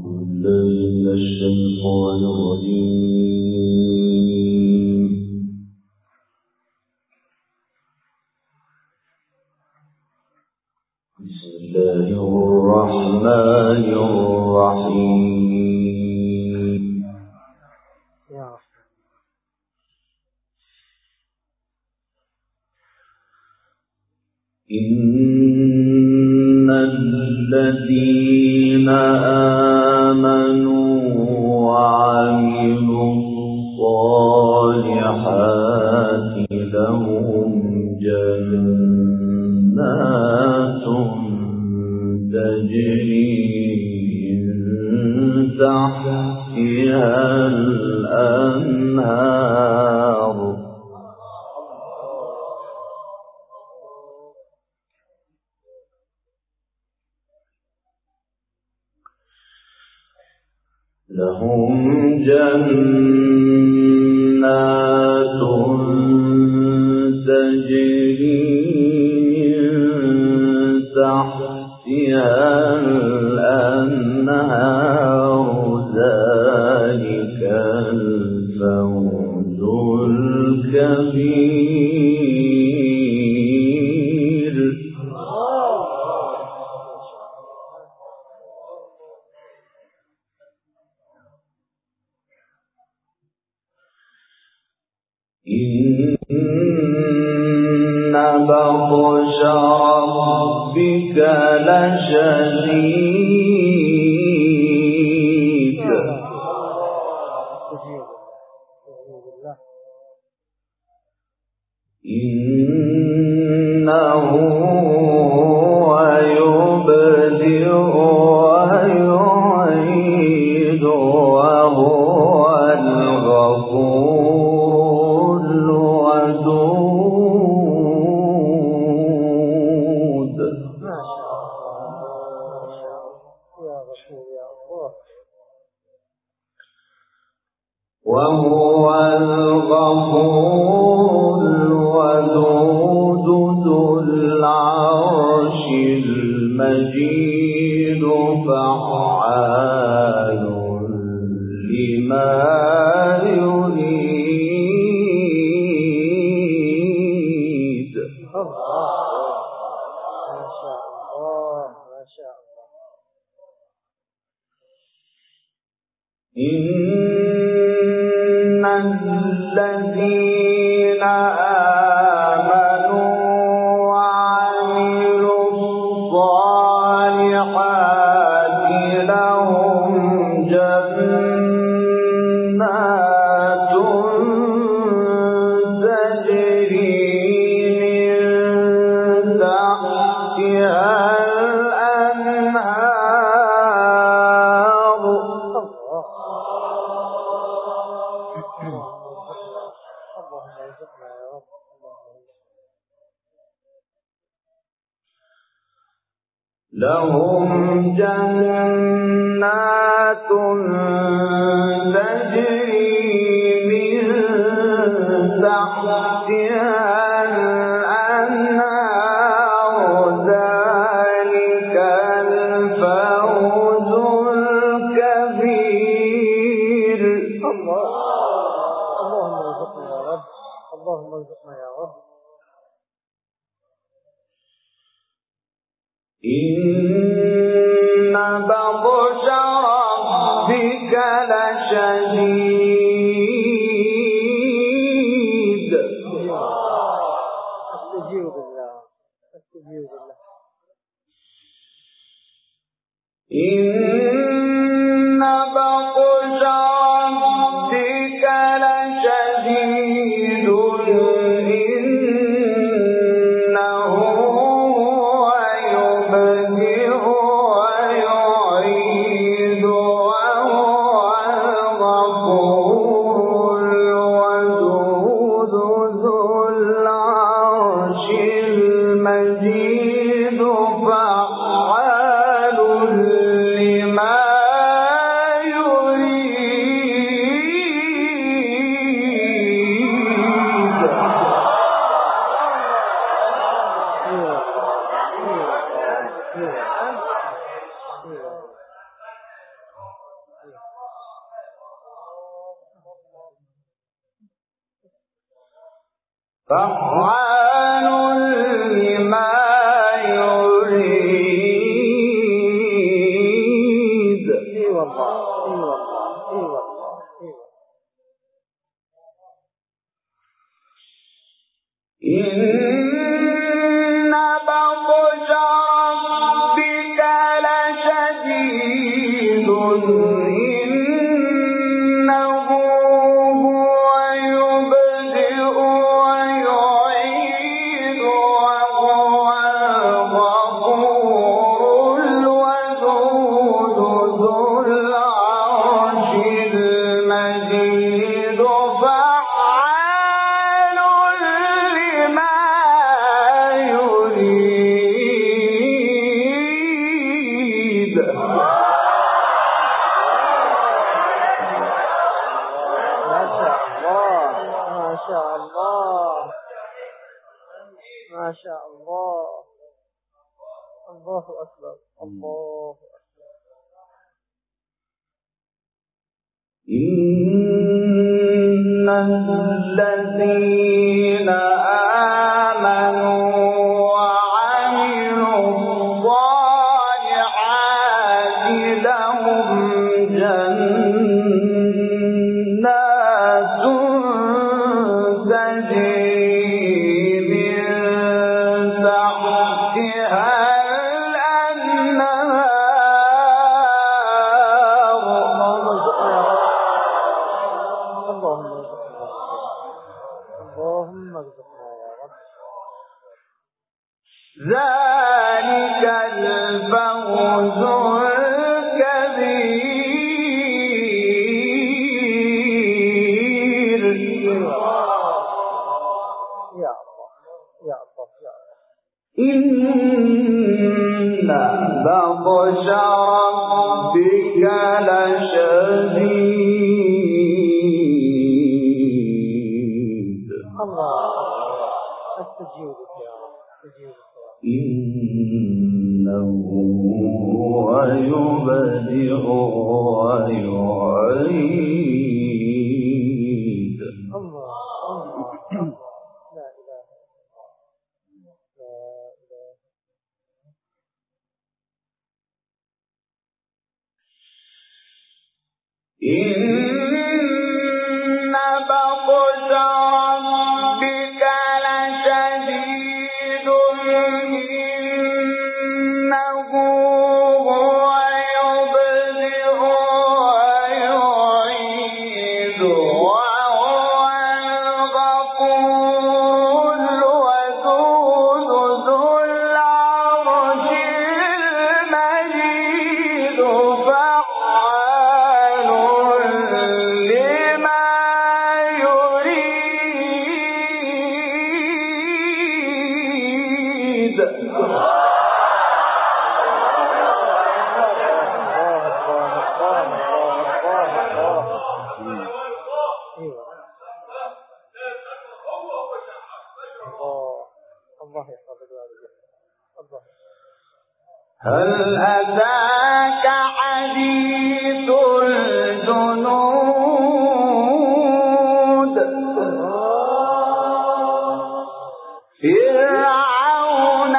الشيطان الرجيم. بسم الله الرحمن الرحيم. إن الذين آمنوا وعملوا الصالحات لهم جنات تجري من تحتها الأنهار لهم جنات تجري من تحتها الأنهار ذلك الفوز الكبير. إن بطش ربك لشديد إنه هو يبدئ ويعيد وهو الغفور الودود. وهو الغفور الودود ذو العرش المجيد فعال لما يريد. إن الذين آمنوا وعملوا الصالحات لهم جنات تجري من تحتها الأنهار. لهم جنات تجري من تحتها الأنهار ذلك الفوز الكبير. اللهم ارزقنا يا رب، اللهم ارزقنا يا رب. إن بطش ربك لشديد. استجيب بالله، استجيب بالله. إن بطش ربك لشديد إنه هو يبدئ ويعيد وهو الغفور الودود ذو العرش المجيد فعال لما فعال لما يريد. اي والله اي والله اي والله اي والله. إن بطش ربك لشديد إنه هو يبدئ ويعيد وهو الغفور الودود ذو العرش المجيد فعال لما يريد. ما شاء الله ما شاء الله. الله أكبر الله أكبر. إن الذين آمنوا وعملوا الصالحات لهم جنات تجري من تحتها اللهم ارزقنا يا رب. ذلك الفوز الكبير. يا الله يا الله يا الله. إن بطش ربك لشديد. الله استجيبك يا رب استجيبك يا رب. إنه هو يبدئ ويعيد. الله الله الله. لا إله إلا الله لا إله. إن بطش ربك لشديد إنه هو يبدئ ويعيد وهو الغفور الودود ذو العرش المجيد فعال لما يريد. الله يحفظك الله. هل أتاك حديث الجنود فرعون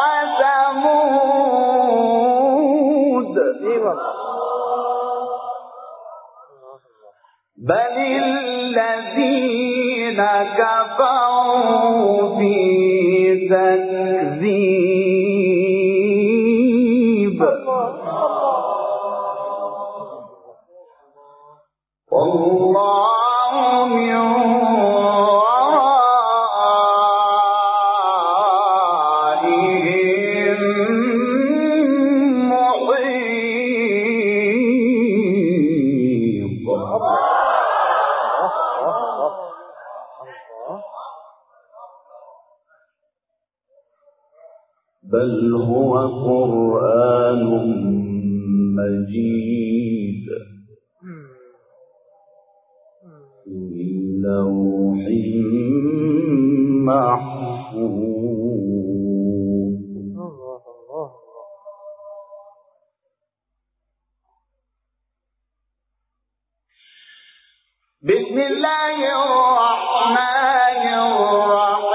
وثمود بل الذين كفروا في تكذيب والله من ورائهم محيط. بل هو قرآن مجيد في لوح محفوظ. بسم الله الرحمن الرحيم.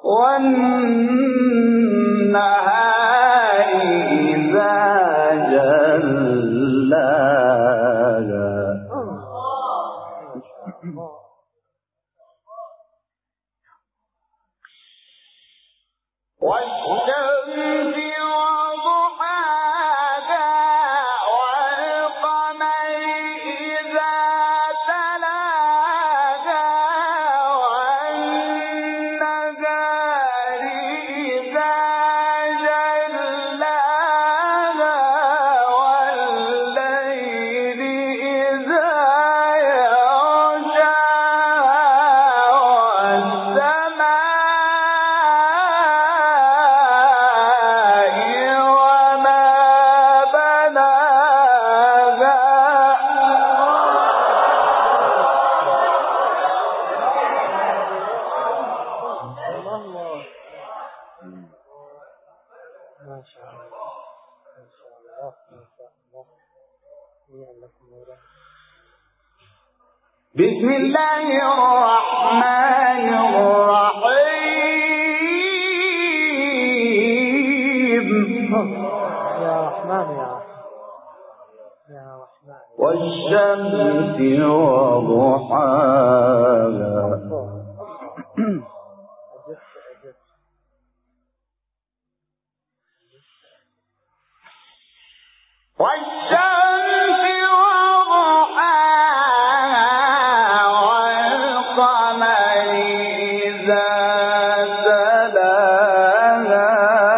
والنهار إذا جلاها والشمس وضحاها والقمر إذا تلاها والنهار إذا جلاها والليل إذا بسم الله الرحمن الرحيم يا رحمن يا رحمن والشمس وضحاها والشمس وضحاها والقمر إذا تلاها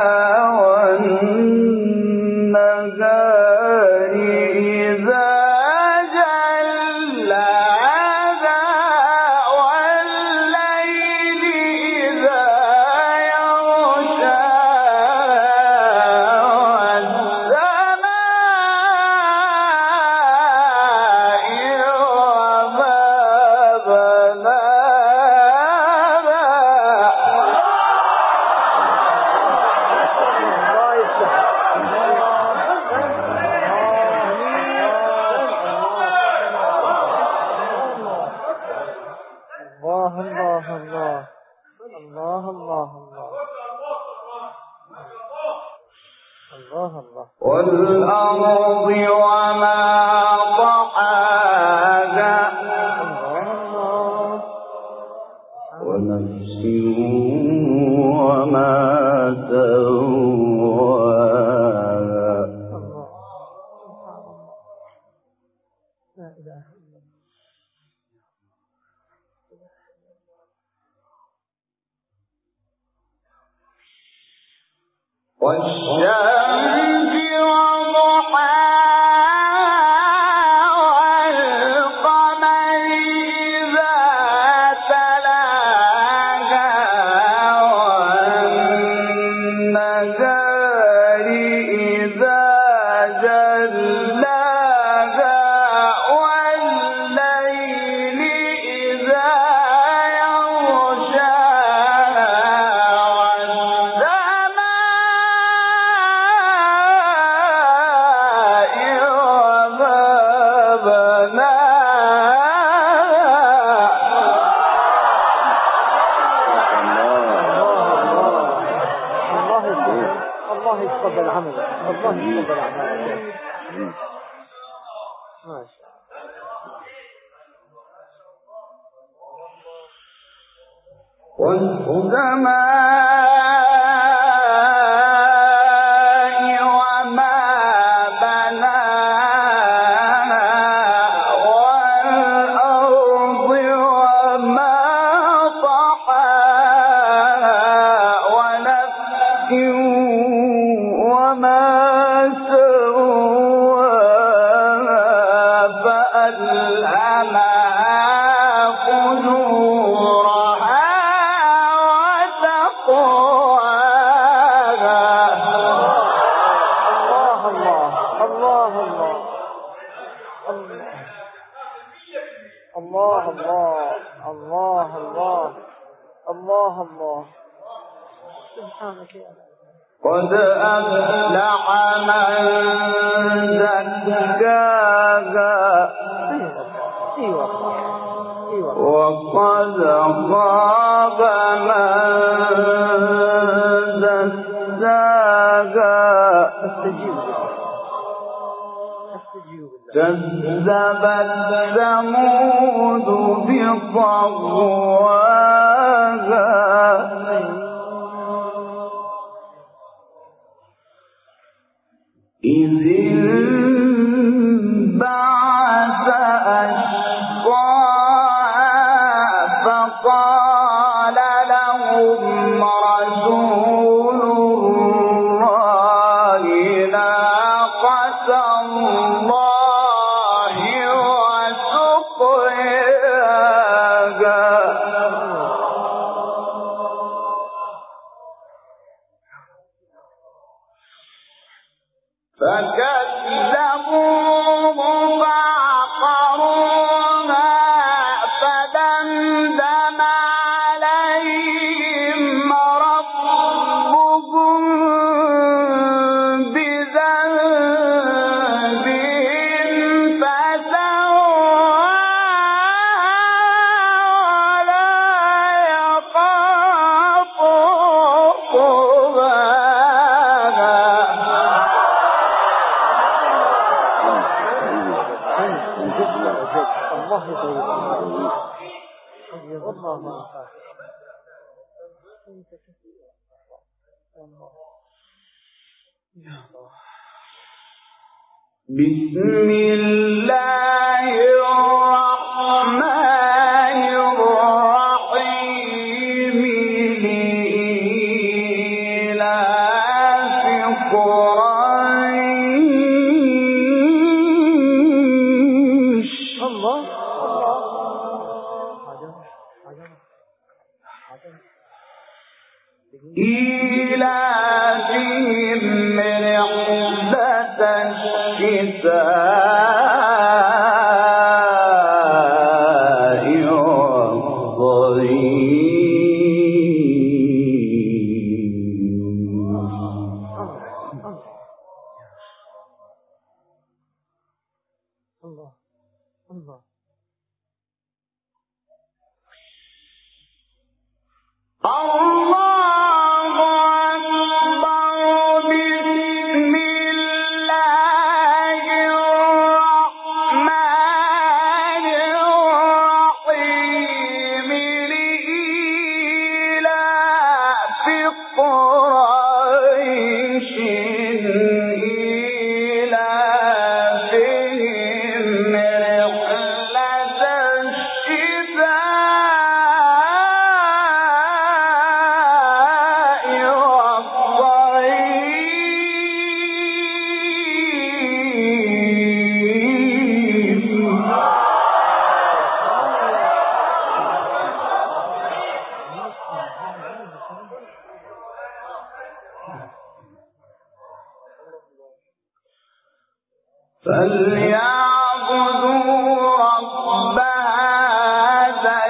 والنهار إذا جلاها والليل إذا والأرض وما طحاها ونفس وما سواها والشمس وضحاها والقمر إذا تلاها والنهار إذا جلاها والليل إذا الله يتقبل عملك الله يتقبل عملك ما شاء الله والسماء وما بناها والأرض وما طحاها ونفس وما سواها فألهمها فجورها وتقواها الله الله الله الله الله سبحانك يا الله. قد أفلح من زكاها وقد خاب من كذبت ثمود بطغواها إذ انبعث أشقاها فقال لهم رسول الله ناقة الله وسقياها فكذبوه فعقروها فدمدم عليهم ربهم بذنبهم فسواها ولا يخاف الله يبارك الله بسم الله الرحمن الرحيم لإيلاف قريش الله إيلافهم رحلة الشتاء الله الله الله أكبر بسم الله الرحمن الرحيم لإيلاف قريش إيلافهم رحلة الشتاء فليعبدوا رب هذا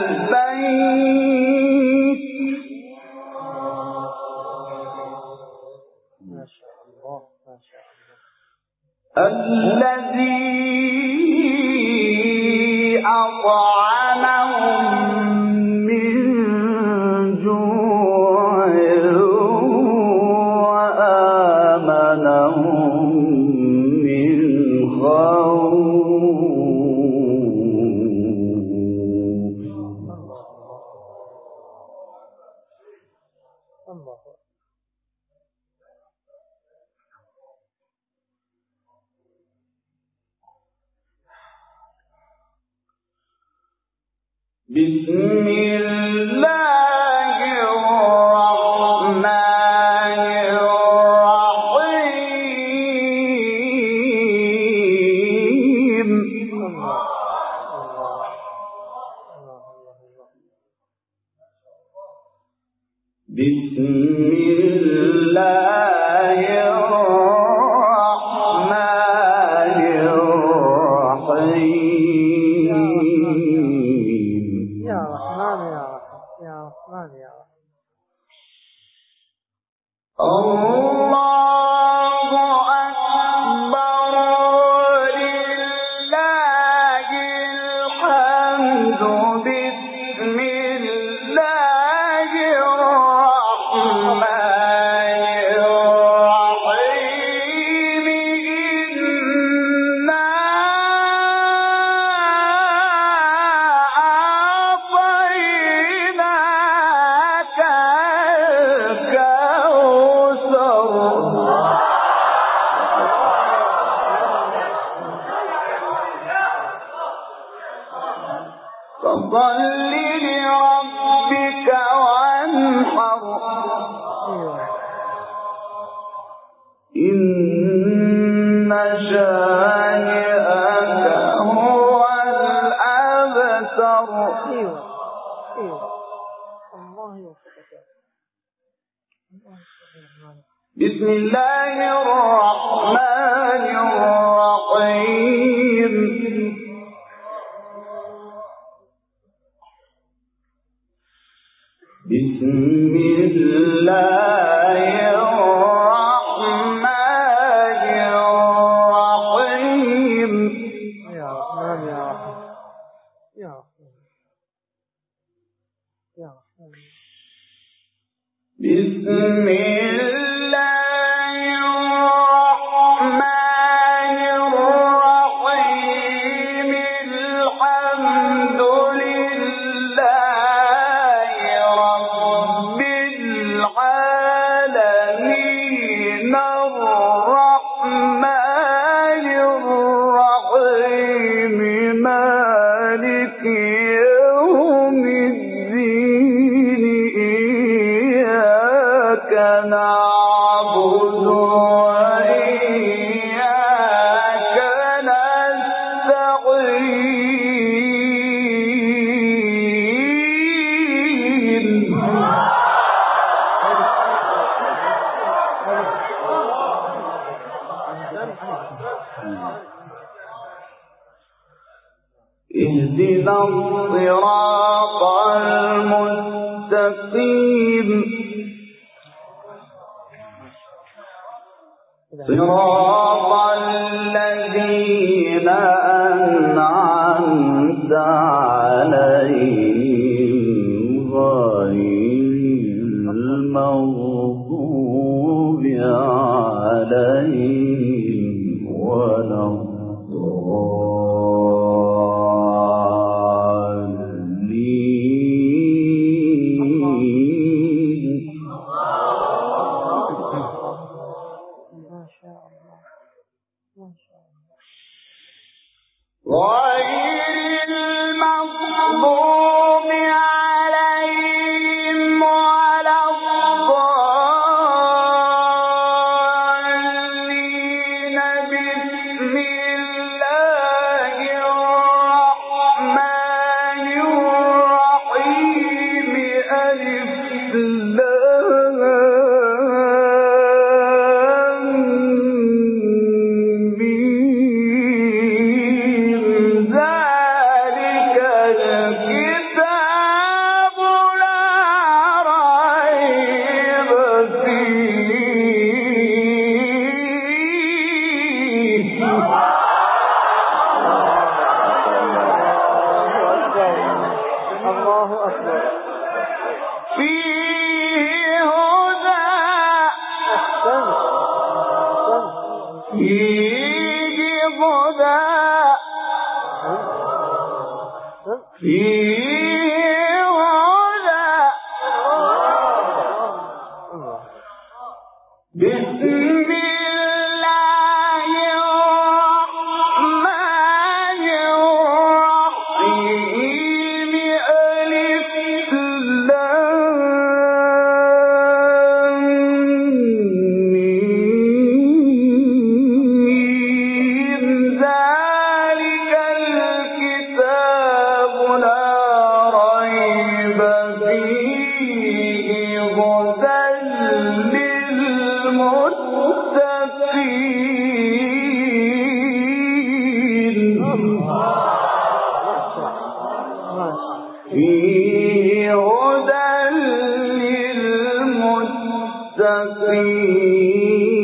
البيت ما شاء الله ما شاء الله الذي أطعمهم من جوع وآمنهم من خوف الله بسم الله الرحمن الرحيم بسم الله الرحمن الرحيم يا رحمن يا رحيم يا رحمن يا رحيم الله أكبر لله الحمد بسم الله الرحمن الرحيم إنا فصل لربك وانحر إن شانئك هو الأبتر. بسم الله الرحمن الرحيم. بسم الله الرحمن الرحيم. يا رحمن يا رحيم يا رحمن يا رحمن. بسم الله الرحمن الرحيم. الحمد لله رب العالمين الرحمن الرحيم مالك يوم الدين. إياك نعبد وإياك نستعين. اهدنا الصراط المستقيم. صراط الذين أنعمت عليهم غير المغضوب عليهم ولا غير المغضوب عليهم ولا الضالين. بسم الله الرحمن الرحيم. ألف لام ميم. ذلك الكتاب لا ريب فيه. الله أكبر. فيه هدى. فيه هدى. فيه هدى. بسم الله الرحمن الرحيم. ألف لام ميم. ذلك الكتاب لا ريب فيه. هدى للمتقين. فيه هدى للمتقين.